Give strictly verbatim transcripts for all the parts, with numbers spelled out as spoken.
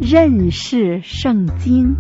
认识圣经。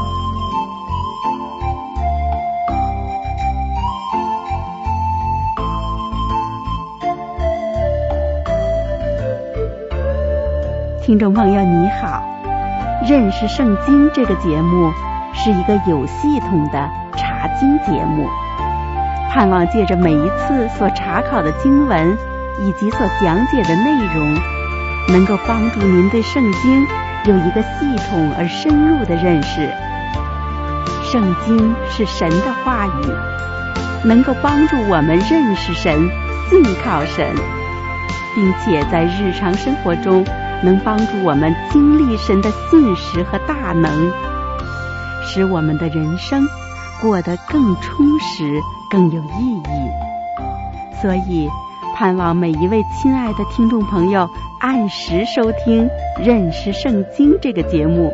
听众朋友你好，认识圣经这个节目是一个有系统的查经节目，盼望借着每一次所查考的经文以及所讲解的内容，能够帮助您对圣经有一个系统而深入的认识。圣经是神的话语，能够帮助我们认识神、信靠神，并且在日常生活中能帮助我们经历神的信实和大能，使我们的人生过得更充实、更有意义。所以盼望每一位亲爱的听众朋友按时收听《认识圣经》这个节目。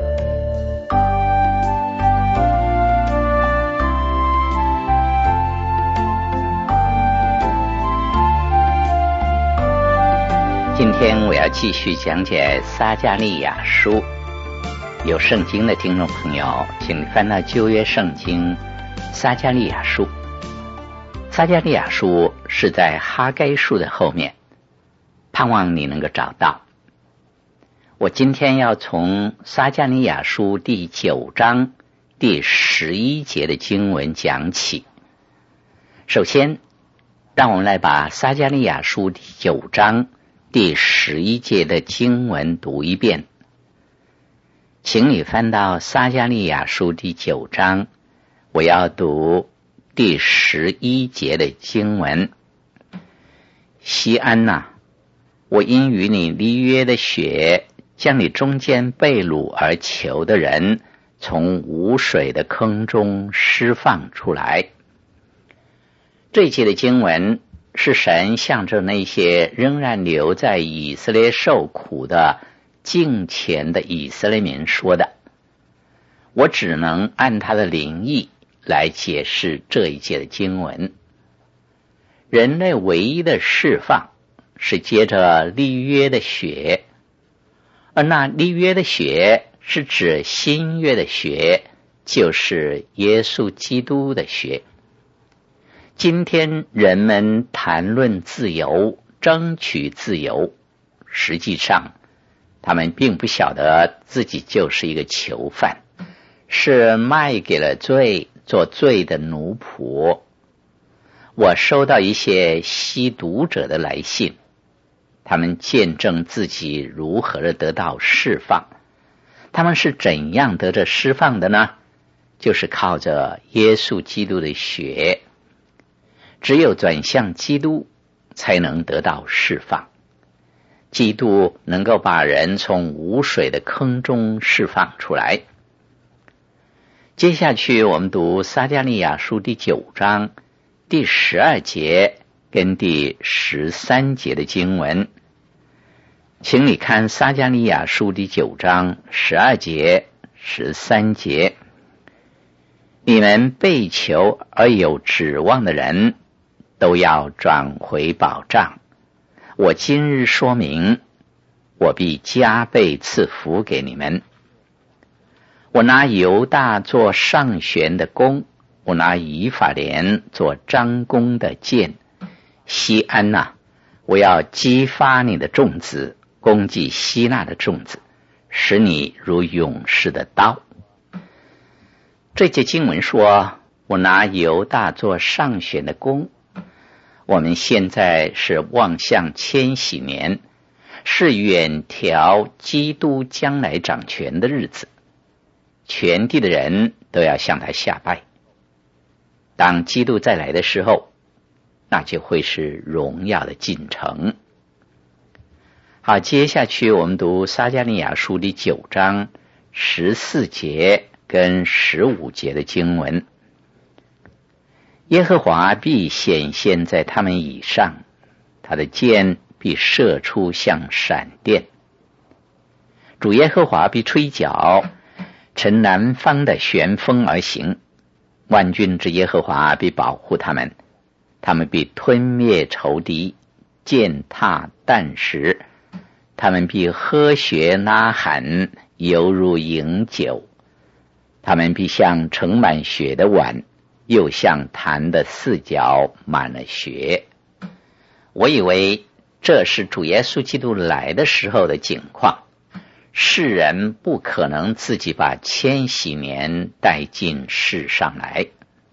今天我要继续讲解撒迦利亚书。有圣经的听众朋友，请翻到旧约圣经撒迦利亚书。撒迦利亚书是在哈该书的后面，盼望你能够找到。我今天要从撒迦利亚书第九章第十一节的经文讲起。首先，让我们来把撒迦利亚书第九章第十一节的经文读一遍。请你翻到撒迦利亚书第九章，我要读第十一节的经文。西安哪、啊，我因与你立约的血，将你中间被掳而囚的人从无水的坑中释放出来。这一节的经文是神向着那些仍然留在以色列受苦的敬虔的以色列民说的。我只能按他的灵意来解释这一节的经文。人类唯一的释放是接着立约的血，而那立约的血是指新约的血，就是耶稣基督的血。今天人们谈论自由，争取自由，实际上他们并不晓得自己就是一个囚犯，是卖给了罪，做罪的奴仆。我收到一些吸毒者的来信，他们见证自己如何的得到释放。他们是怎样得着释放的呢？就是靠着耶稣基督的血。只有转向基督，才能得到释放。基督能够把人从无水的坑中释放出来。接下去我们读撒迦利亚书第九章第十二节跟第十三节的经文。请你看撒迦利亚书第九章十二节、十三节。你们被囚而有指望的人，都要转回保障。我今日说明，我必加倍赐福给你们。我拿犹大做上弦的弓，我拿以法莲做张弓的箭。西安哪、啊，我要激发你的众子，攻击希腊的众子，使你如勇士的刀。这节经文说，我拿犹大做上弦的弓。我们现在是望向千禧年，是远眺基督将来掌权的日子，全地的人都要向他下拜。当基督再来的时候，那就会是荣耀的进程。好，接下去我们读撒迦利亚书第九章十四节跟十五节的经文。耶和华必显现在他们以上，他的箭必射出像闪电。主耶和华必吹角，乘南方的旋风而行。万军之耶和华必保护他们，他们必吞灭仇敌，践踏啖食，他们必喝血呐喊， 犹如饮酒，他们必像盛满血的碗，又像坛的四角满了血。我以为这是主耶稣基督来的时候的景况，世人不可能自己把千禧年带进世上来。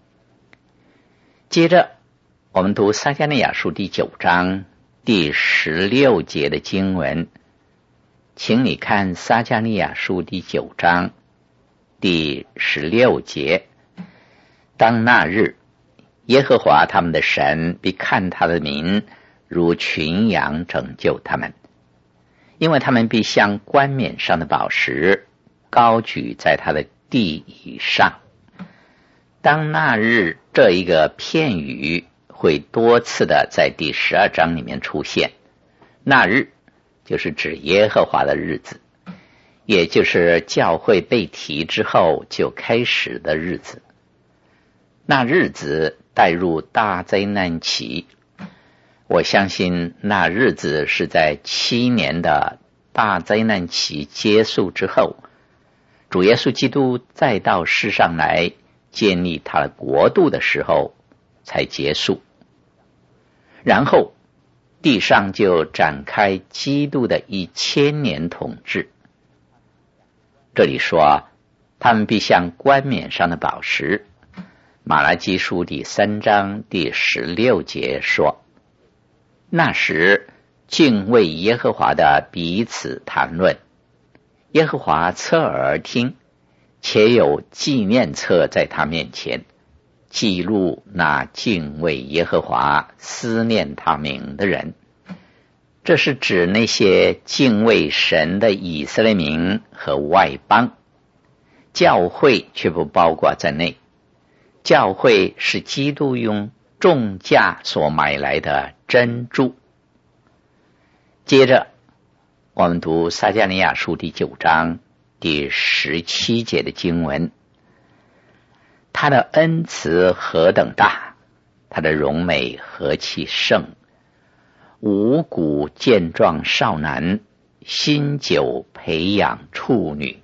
接着我们读撒迦利亚书第九章第十六节的经文，请你看撒迦利亚书第九章第十六节。当那日，耶和华他们的神必看他的民如群羊拯救他们，因为他们必像冠冕上的宝石，高举在他的地以上。当那日这一个片语会多次的在第十二章里面出现，那日就是指耶和华的日子，也就是教会被提之后就开始的日子。那日子带入大灾难期，我相信那日子是在七年的大灾难期结束之后，主耶稣基督再到世上来建立他的国度的时候才结束，然后地上就展开基督的一千年统治。这里说他们必像冠冕上的宝石。马拉基书第三章第十六节说，那时敬畏耶和华的彼此谈论，耶和华侧耳听，且有纪念册在他面前，记录那敬畏耶和华思念他名的人。这是指那些敬畏神的以色列民和外邦，教会却不包括在内。教会是基督用重价所买来的珍珠。接着我们读撒迦利亚书第九章第十七节的经文，他的恩慈何等大，他的荣美何其盛，五谷健壮少男，新酒培养处女。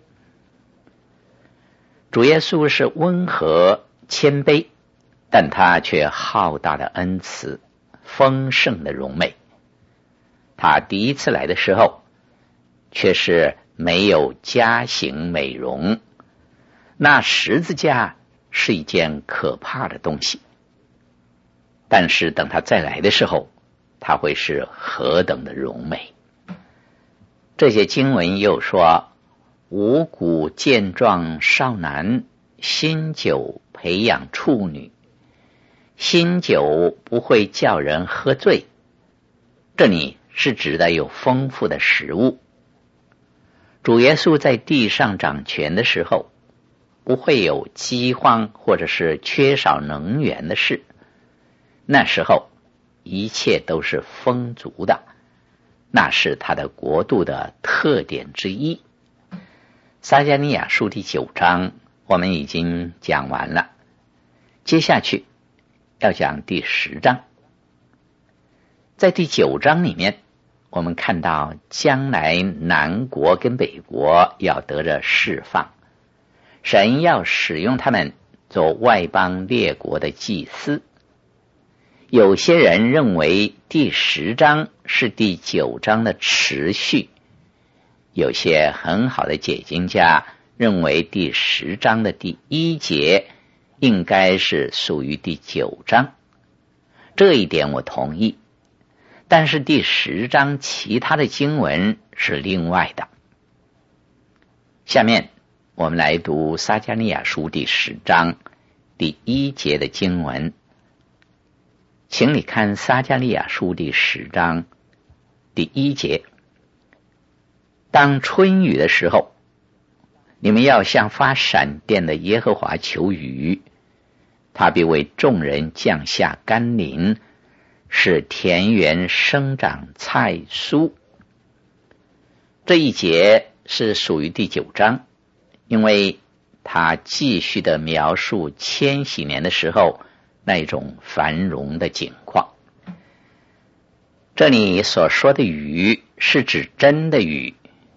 主耶稣是温和谦卑，但他却浩大的恩慈，丰盛的荣美。他第一次来的时候却是没有加型美容，那十字架是一件可怕的东西。但是等他再来的时候，他会是何等的荣美。这些经文又说，五谷健壮少男，新酒培养处女。新酒不会叫人喝醉，这里是指的有丰富的食物。主耶稣在地上掌权的时候，不会有饥荒或者是缺少能源的事，那时候一切都是丰足的，那是他的国度的特点之一。撒迦利亚书第九章我们已经讲完了，接下去要讲第十章。在第九章里面，我们看到将来南国跟北国要得着释放，神要使用他们做外邦列国的祭司。有些人认为第十章是第九章的持续，有些很好的解经家认为第十章的第一节应该是属于第九章，这一点我同意。但是第十章其他的经文是另外的。下面我们来读撒迦利亚书第十章第一节的经文，请你看撒迦利亚书第十章第一节。当春雨的时候，你们要向发闪电的耶和华求雨，他必为众人降下甘霖，使田园生长菜蔬。这一节是属于第九章，因为他继续的描述千禧年的时候那种繁荣的景况。这里所说的雨是指真的雨，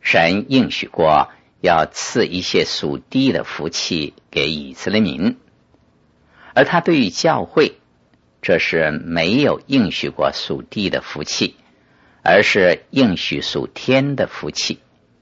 神应许过要赐一些属地的福气给以色列民，而他对于教会，这是没有应许过属地的福气，而是应许属天的福气。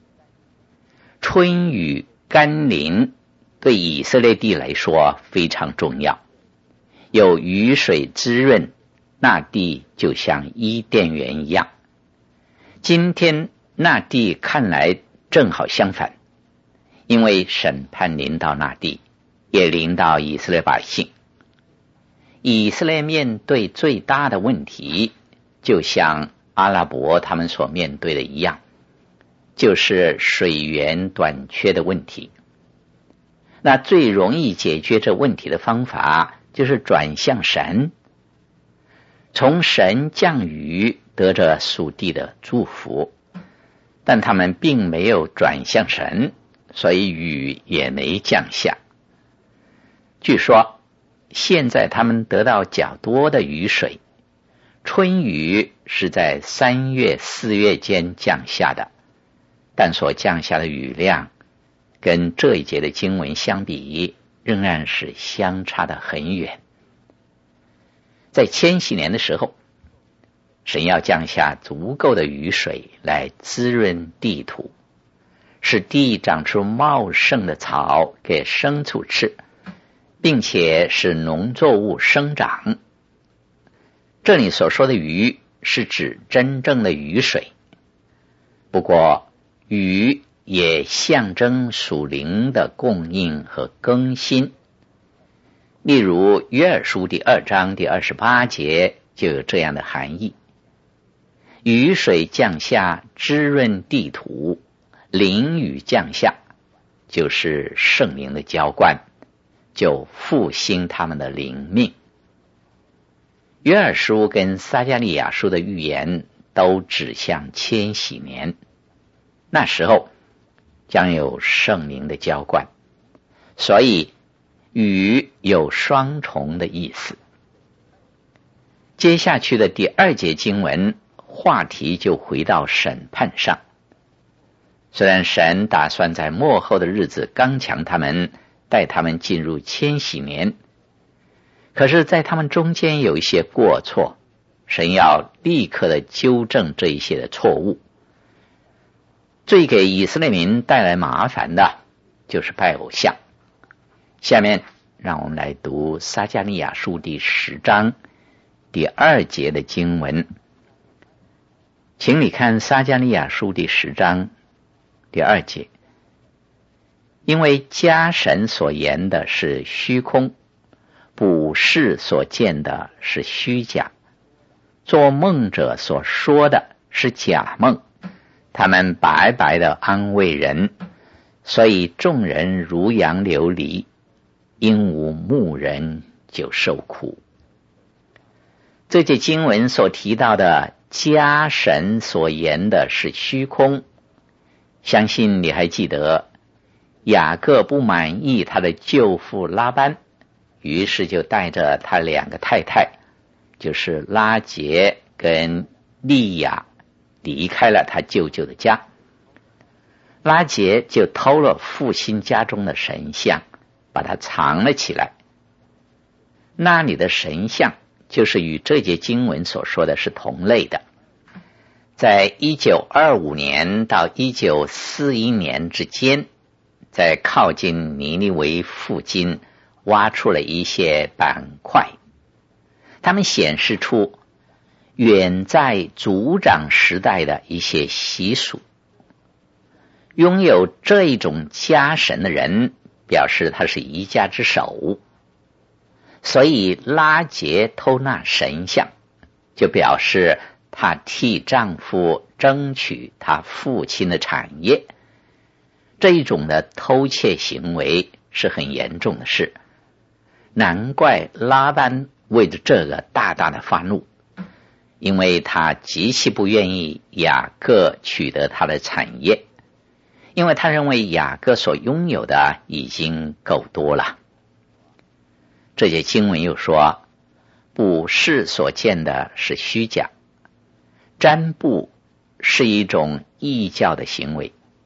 春雨甘霖对以色列地来说非常重要，有雨水滋润，那地就像伊甸园一样。今天那地看来正好相反，因为审判临到那地，也临到以色列百姓。以色列面对最大的问题，就像阿拉伯他们所面对的一样，就是水源短缺的问题。那最容易解决这问题的方法，就是转向神，从神降雨，得着属地的祝福。但他们并没有转向神，所以雨也没降下。据说现在他们得到较多的雨水，春雨是在三月四月间降下的，但所降下的雨量跟这一节的经文相比，仍然是相差得很远。在千禧年的时候，神要降下足够的雨水来滋润地土，使地长出茂盛的草给牲畜吃，并且使农作物生长。这里所说的雨是指真正的雨水，不过雨也象征属灵的供应和更新。例如约珥书第二章第二十八节就有这样的含义：雨水降下，滋润地土；淋雨降下，就是圣灵的浇灌，就复兴他们的灵命。约珥书跟撒迦利亚书的预言都指向千禧年，那时候将有圣灵的浇灌，所以雨有双重的意思。接下去的第二节经文话题就回到审判上。虽然神打算在末后的日子刚强他们，带他们进入千禧年，可是在他们中间有一些过错，神要立刻的纠正这一些的错误。最给以色列民带来麻烦的就是拜偶像。下面让我们来读撒迦利亚书第十章第二节的经文。请你看撒迦利亚书第十章第二节：因为家神所言的是虚空，卜士所见的是虚假，做梦者所说的是假梦，他们白白的安慰人，所以众人如羊流离，因无牧人就受苦。这节经文所提到的家神所言的是虚空，相信你还记得雅各不满意他的舅父拉班，于是就带着他两个太太，就是拉结跟利亚，离开了他舅舅的家。拉结就偷了父亲家中的神像，把它藏了起来。那里的神像就是与这节经文所说的是同类的。在一九二五年到一九四一年之间，在靠近尼尼微附近挖出了一些板块，它们显示出远在族长时代的一些习俗。拥有这一种家神的人，表示他是一家之首，所以拉结偷纳神像，就表示她替丈夫争取他父亲的产业。这一种的偷窃行为是很严重的事，难怪拉班为着这个大大的发怒，因为他极其不愿意雅各取得他的产业，因为他认为雅各所拥有的已经够多了。这节经文又说，卜士所见的是虚假。占卜是一种异教的行为，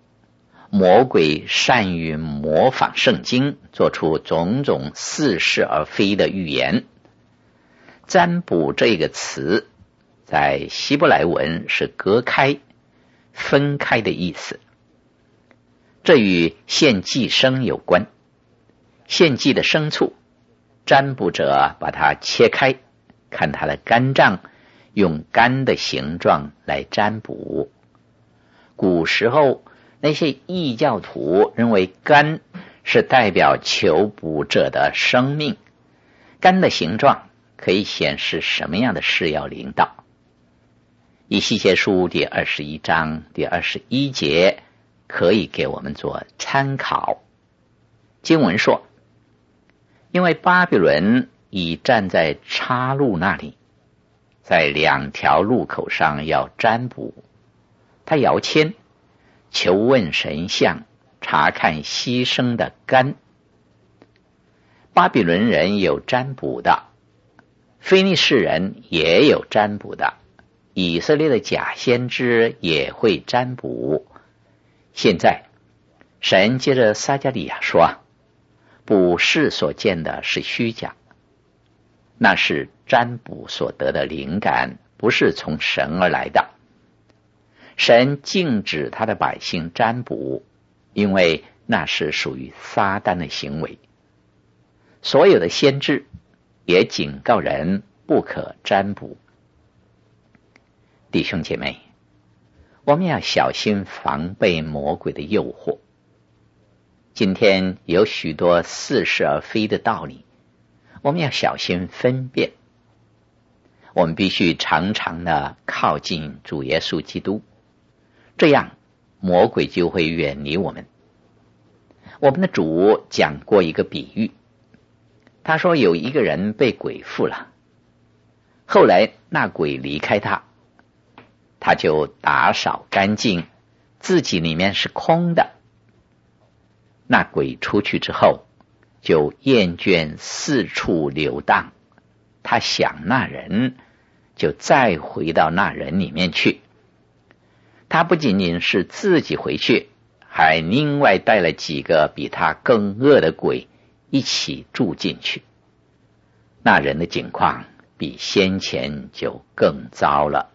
魔鬼善于模仿圣经，做出种种似是而非的预言。占卜这个词在希伯来文是隔开、分开的意思，这与献祭牲有关。献祭的牲畜，占卜者把它切开，看它的肝脏，用肝的形状来占卜。古时候那些异教徒认为肝是代表求卜者的生命，肝的形状可以显示什么样的事要临到。以西结书第二十一章第二十一节可以给我们做参考。经文说，因为巴比伦已站在岔路那里，在两条路口上要占卜，他摇签求问神像，查看牺牲的肝。巴比伦人有占卜的，非利士人也有占卜的，以色列的假先知也会占卜。现在神接着撒迦利亚说，卜士所见的是虚假，那是占卜所得的灵感，不是从神而来的。神禁止他的百姓占卜，因为那是属于撒旦的行为。所有的先知也警告人不可占卜。弟兄姐妹，我们要小心防备魔鬼的诱惑。今天有许多似是而非的道理，我们要小心分辨。我们必须常常的靠近主耶稣基督，这样魔鬼就会远离我们。我们的主讲过一个比喻，他说有一个人被鬼附了，后来那鬼离开他，他就打扫干净，自己里面是空的。那鬼出去之后，就厌倦四处游荡，他想那人，就再回到那人里面去。他不仅仅是自己回去，还另外带了几个比他更恶的鬼一起住进去。那人的境况比先前就更糟了。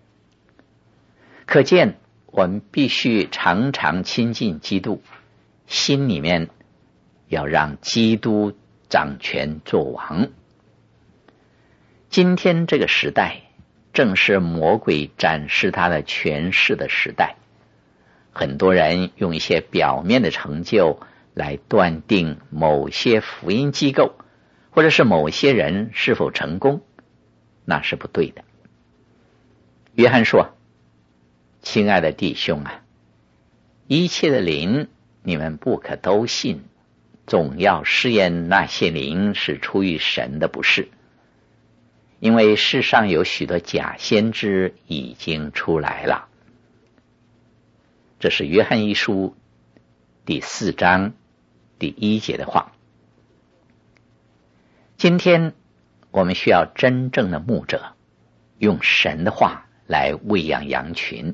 可见我们必须常常亲近基督，心里面要让基督掌权作王。今天这个时代正是魔鬼展示他的权势的时代，很多人用一些表面的成就来断定某些福音机构或者是某些人是否成功，那是不对的。约翰说，亲爱的弟兄啊，一切的灵你们不可都信，总要试验那些灵是出于神的不是，因为世上有许多假先知已经出来了。这是约翰一书第四章第一节的话。今天我们需要真正的牧者，用神的话来喂养羊群。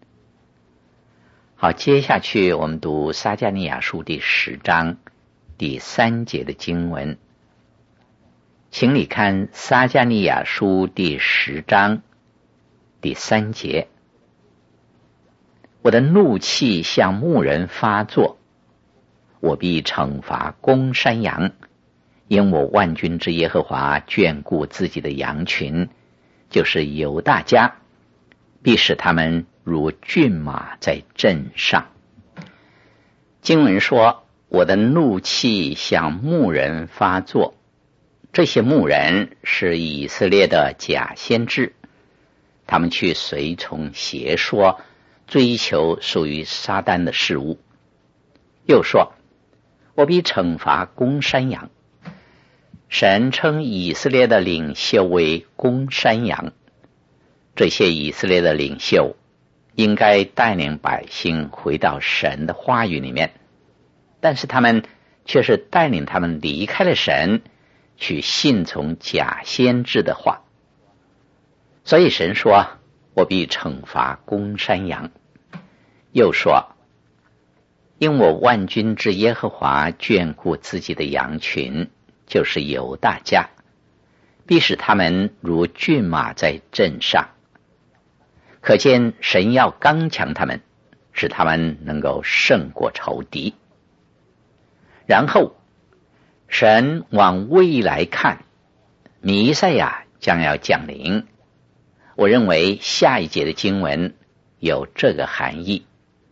好，接下去我们读撒迦利亚书第十章第三节的经文。请你看撒迦利亚书第十章第三节，我的怒气向牧人发作，我必惩罚公山羊，因我万军之耶和华眷顾自己的羊群，就是犹大家，必使他们如骏马在阵上。经文说，我的怒气向牧人发作。这些牧人是以色列的假先知，他们去随从邪说，追求属于撒旦的事物。又说，我必惩罚公山羊。神称以色列的领袖为公山羊，这些以色列的领袖应该带领百姓回到神的话语里面，但是他们却是带领他们离开了神，去信从假先知的话。所以神说，我必惩罚公山羊。又说， 因我万军之耶和华眷顾自己的羊群，就是犹大家，必使他们如骏马在阵上。可见神要刚强他们，使他们能够胜过仇敌。然后神往未来看，弥赛亚将要降临。我认为下一节的经文有这个含义。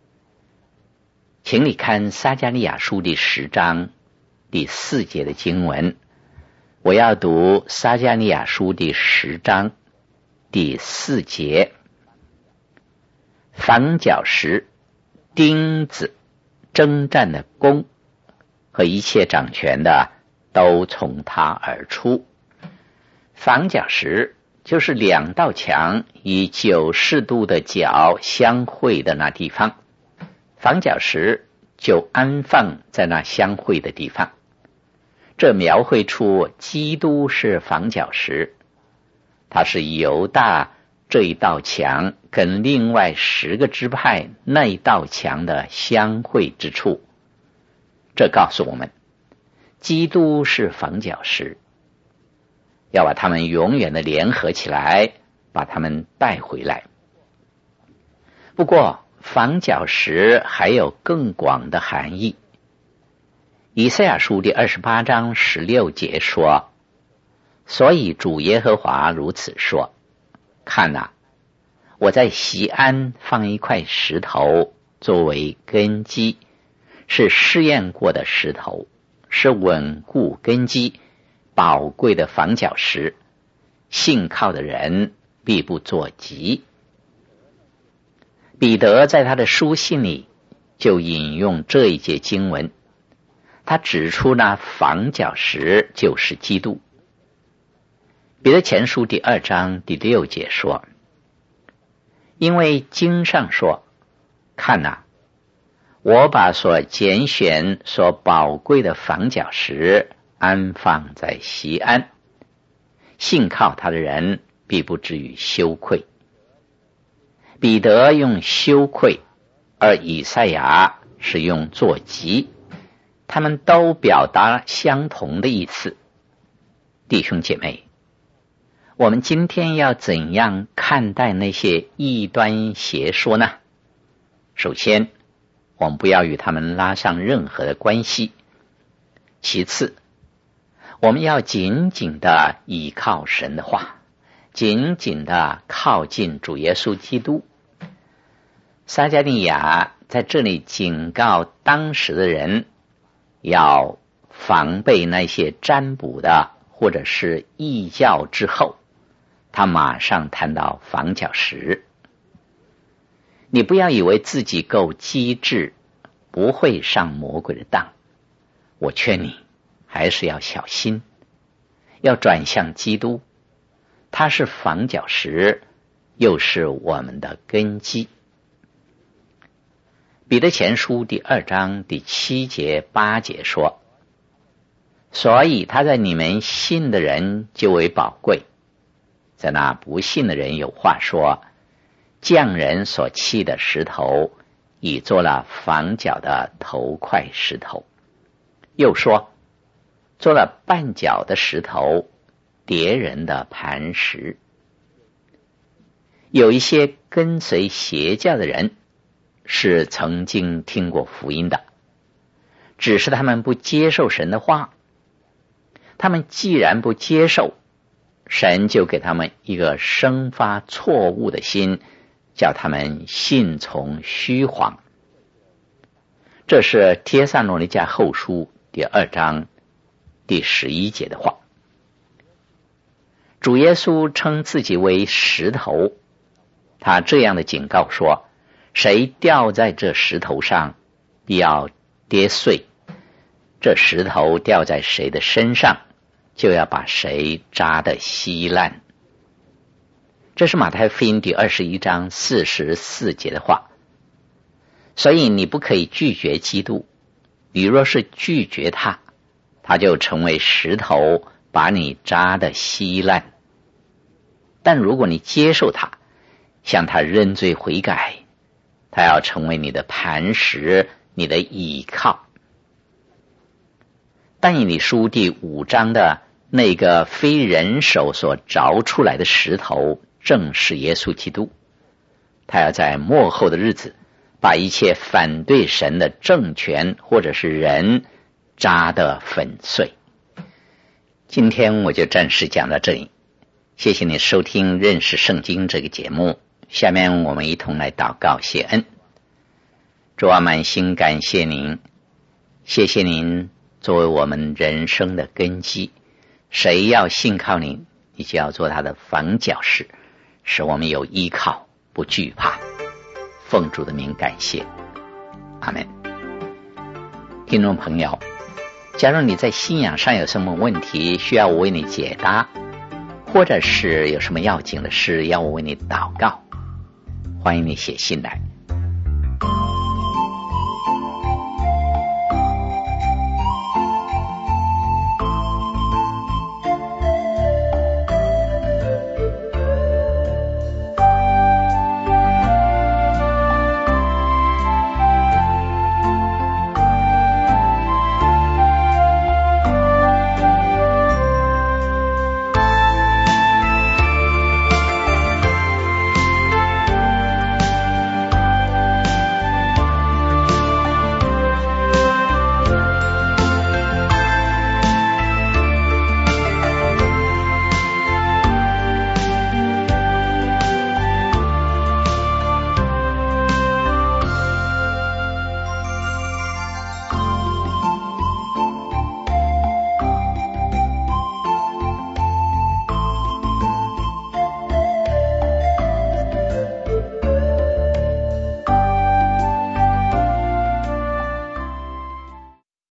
请你看撒迦利亚书第十章第四节的经文，我要读撒迦利亚书第十章第四节。房角石、钉子、征战的弓和一切掌权的都从他而出。房角石就是两道墙以九十度的角相会的那地方，房角石就安放在那相会的地方。这描绘出基督是房角石，他是犹大这一道墙跟另外十个支派那一道墙的相会之处。这告诉我们，基督是房角石，要把他们永远的联合起来，把他们带回来。不过房角石还有更广的含义。以赛亚书第二十八章十六节说，所以主耶和华如此说，看哪，我在锡安放一块石头作为根基，是试验过的石头，是稳固根基宝贵的房角石，信靠的人必不作疾。彼得在他的书信里就引用这一节经文，他指出那房角石就是基督。彼得前书第二章第六节说，因为经上说，看哪，我把所拣选所宝贵的房角石安放在锡安，信靠他的人必不至于羞愧。彼得用羞愧，而以赛亚是用作疾，他们都表达相同的意思。弟兄姐妹，我们今天要怎样看待那些异端邪说呢？首先，我们不要与他们拉上任何的关系。其次，我们要紧紧地倚靠神的话，紧紧地靠近主耶稣基督。撒迦利亚在这里警告当时的人，要防备那些占卜的或者是异教之后，他马上谈到房角石。你不要以为自己够机智，不会上魔鬼的当。我劝你还是要小心，要转向基督，他是房角石，又是我们的根基。彼得前书第二章第七节八节说，所以他在你们信的人就为宝贵。在那不信的人有话说，匠人所砌的石头已做了房角的头块石头。又说，做了绊脚的石头，跌人的磐石。有一些跟随邪教的人是曾经听过福音的，只是他们不接受神的话。他们既然不接受，神就给他们一个生发错误的心，叫他们信从虚谎。这是帖撒罗尼迦后书第二章第十一节的话。主耶稣称自己为石头，他这样的警告说，谁掉在这石头上，必要跌碎；这石头掉在谁的身上，就要把谁扎得稀烂。这是马太福音第二十一章四十四节的话。所以你不可以拒绝基督，你若是拒绝他，他就成为石头，把你扎得稀烂。但如果你接受他，向他认罪悔改，他要成为你的磐石， 你的倚靠。但以理书第五章的那个非人手所凿出来的石头，正是耶稣基督。他要在末后的日子，把一切反对神的政权或者是人扎得粉碎。今天我就暂时讲到这里，谢谢你收听认识圣经这个节目。下面我们一同来祷告谢恩。主啊，满心感谢您，谢谢您作为我们人生的根基，谁要信靠您，你就要做他的房角石，使我们有依靠，不惧怕。奉主的名感谢，阿们。听众朋友，假如你在信仰上有什么问题需要我为你解答，或者是有什么要紧的事要我为你祷告，欢迎你写信来。